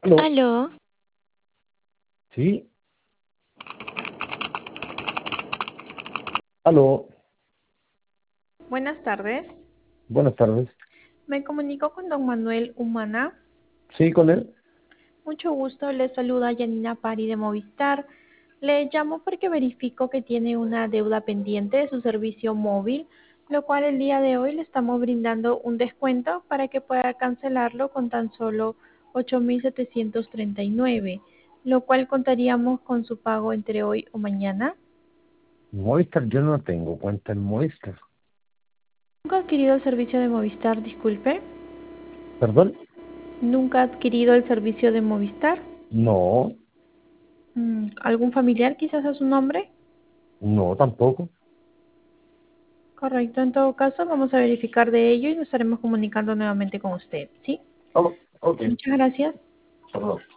Aló, Aló, sí, aló, Buenas tardes. buenas tardes. Me comunico con don Manuel Humana. Sí, con él. Mucho gusto, le saluda Yanina Pari de Movistar. Le llamo porque verifico que tiene una deuda pendiente de su servicio móvil, lo cual el día de hoy le estamos brindando un descuento para que pueda cancelarlo con tan solo 8.739, lo cual contaríamos con su pago entre hoy o mañana. Movistar, yo no tengo cuenta en Movistar. ¿Nunca ha adquirido el servicio de Movistar, disculpe? ¿Perdón? ¿Nunca ha adquirido el servicio de Movistar? No, ¿Algún familiar quizás a su nombre? no, tampoco. Correcto, en todo caso vamos a verificar de ello y nos estaremos comunicando nuevamente con usted, ¿sí? Oh, ok. Muchas gracias. Perdón.